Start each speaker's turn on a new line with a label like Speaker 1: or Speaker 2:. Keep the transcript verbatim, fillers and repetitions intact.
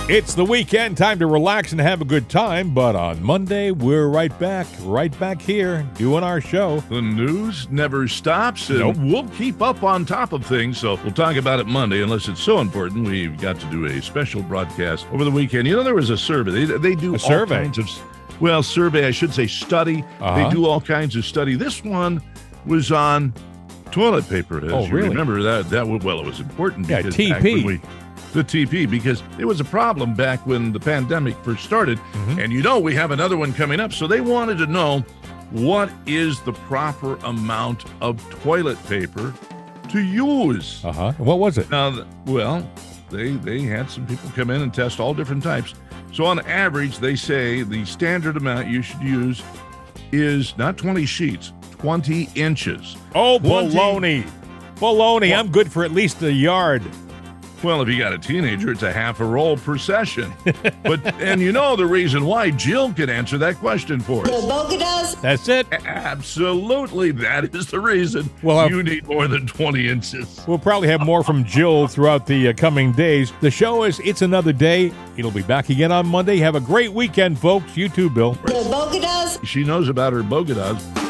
Speaker 1: It's the weekend, time to relax and have a good time, but on Monday, we're right back, right back here, doing our show.
Speaker 2: The news never stops, and
Speaker 1: Nope.
Speaker 2: we'll keep up on top of things, so we'll talk about it Monday, unless it's so important. We've got to do a special broadcast over the weekend. You know, there was a survey. They, they do
Speaker 1: A
Speaker 2: all
Speaker 1: survey?
Speaker 2: kinds of, well, survey, I should say study.
Speaker 1: Uh-huh.
Speaker 2: They do all kinds of study. This one was on toilet paper, as
Speaker 1: Oh,
Speaker 2: you
Speaker 1: really?
Speaker 2: remember. That, that was, well, it was important.
Speaker 1: Yeah,
Speaker 2: because
Speaker 1: T
Speaker 2: back
Speaker 1: P.
Speaker 2: when we- The T P, because it was a problem back when the pandemic first started.
Speaker 1: Mm-hmm.
Speaker 2: And you know, we have another one coming up. So they wanted to know, what is the proper amount of toilet paper to use?
Speaker 1: Uh-huh. What was it?
Speaker 2: Now, th- well, they, they had some people come in and test all different types. So on average, they say the standard amount you should use is not twenty sheets, twenty inches.
Speaker 1: Oh,
Speaker 2: twenty
Speaker 1: baloney. Baloney. I'm good for at least a yard.
Speaker 2: Well, if you got a teenager, it's a half a roll per session. But and you know the reason why. Jill can answer that question for us.
Speaker 3: Bogadoes.
Speaker 1: That's it.
Speaker 2: Absolutely, that is the reason
Speaker 1: Well, uh,
Speaker 2: you need more than twenty inches.
Speaker 1: We'll probably have more from Jill throughout the uh, coming days. The show is It's Another Day. It'll be back again on Monday. Have a great weekend, folks. You too, Bill.
Speaker 3: The Bogadoes.
Speaker 2: She knows about her Bogadoes.